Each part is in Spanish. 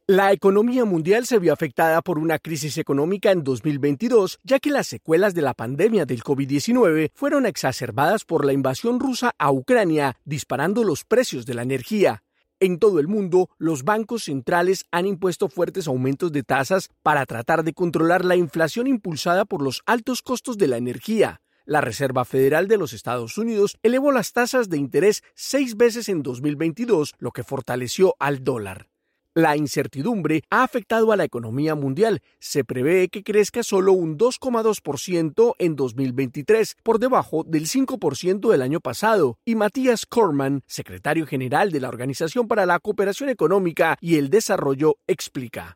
La economía mundial se vio afectada por una crisis económica en 2022, ya que las secuelas de la pandemia del COVID-19 fueron exacerbadas por la invasión rusa a Ucrania, disparando los precios de la energía. En todo el mundo, los bancos centrales han impuesto fuertes aumentos de tasas para tratar de controlar la inflación impulsada por los altos costos de la energía. La Reserva Federal de los Estados Unidos elevó las tasas de interés 6 veces en 2022, lo que fortaleció al dólar. La incertidumbre ha afectado a la economía mundial. Se prevé que crezca solo un 2,2% en 2023, por debajo del 5% del año pasado. Y Matthias Cormann, secretario general de la Organización para la Cooperación Económica y el Desarrollo, explica: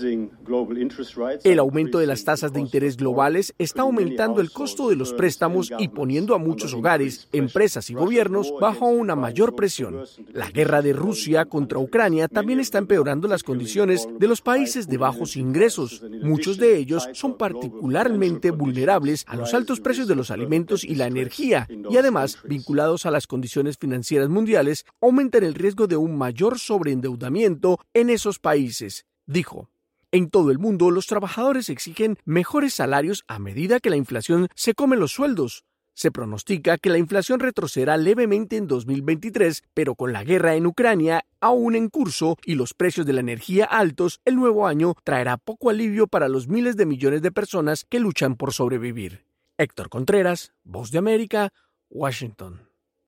el aumento de las tasas de interés globales está aumentando el costo de los préstamos y poniendo a muchos hogares, empresas y gobiernos bajo una mayor presión. La guerra de Rusia contra Ucrania también está empeorando las condiciones de los países de bajos ingresos. Muchos de ellos son particularmente vulnerables a los altos precios de los alimentos y la energía, y además, vinculados a las condiciones financieras mundiales, aumentan el riesgo de un mayor sobreendeudamiento en esos países, dijo. En todo el mundo, los trabajadores exigen mejores salarios a medida que la inflación se come los sueldos. Se pronostica que la inflación retrocederá levemente en 2023, pero con la guerra en Ucrania aún en curso y los precios de la energía altos, el nuevo año traerá poco alivio para los miles de millones de personas que luchan por sobrevivir. Héctor Contreras, Voz de América, Washington.